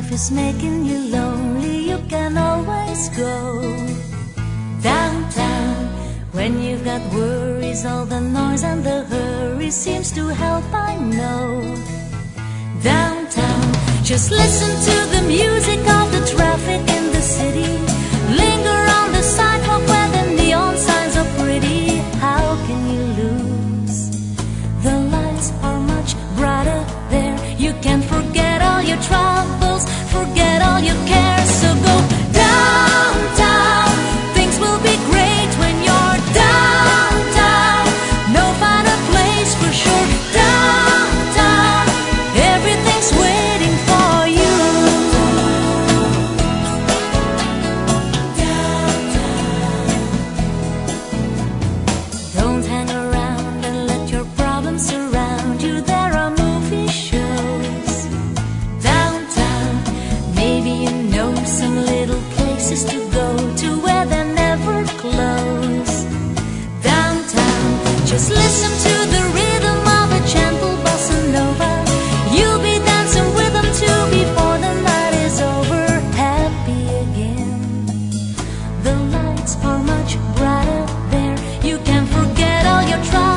life is making you lonely, you can always go downtown. When you've got worries, all the noise and the hurry seems to help, I know. Downtown, just listen to the music of the traffic in the city. Linger on the sidewalk where the neon signs are pretty. How can you lose? The lights are much brighter there. You can forget all your troubles, forget all your cares. So go downtown, things will be great when you're downtown. No finer place for sure. Downtown, everything's waiting for you. Downtown, don't hang around and let your problems surround you. There are movie shows downtown. Maybe you know some little places to go to where they never close. Downtown, just listen to the rhythm of a gentle bossa nova. You'll be dancing with them too before the night is over. Happy again, the lights are much brighter there. You can forget all your troubles.